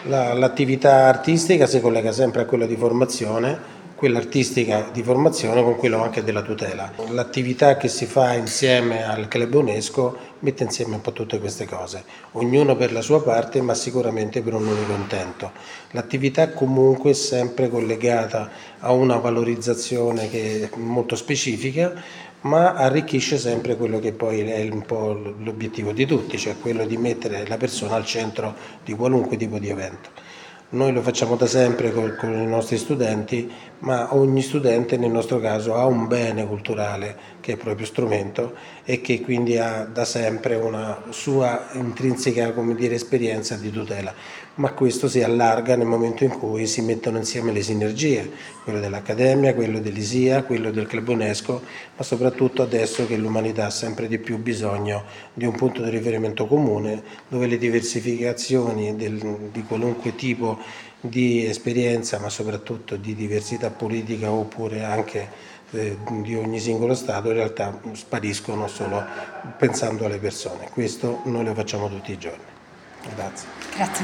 L'attività artistica si collega sempre a quella di formazione, quella artistica di formazione con quello anche della tutela. L'attività che si fa insieme al Club UNESCO mette insieme un po' tutte queste cose, ognuno per la sua parte ma sicuramente per un unico intento. L'attività comunque è sempre collegata a una valorizzazione che è molto specifica, ma arricchisce sempre quello che poi è un po' l'obiettivo di tutti, cioè quello di mettere la persona al centro di qualunque tipo di evento. Noi lo facciamo da sempre con i nostri studenti, ma ogni studente nel nostro caso ha un bene culturale che è il proprio strumento e che quindi ha da sempre una sua intrinseca, come dire, esperienza di tutela, ma questo si allarga nel momento in cui si mettono insieme le sinergie, quello dell'Accademia, quello dell'ISIA, quello del Club UNESCO, ma soprattutto adesso che l'umanità ha sempre di più bisogno di un punto di riferimento comune dove le diversificazioni di qualunque tipo di esperienza, ma soprattutto di diversità politica oppure anche di ogni singolo Stato in realtà spariscono solo pensando alle persone. Questo noi lo facciamo tutti i giorni. Grazie. Grazie.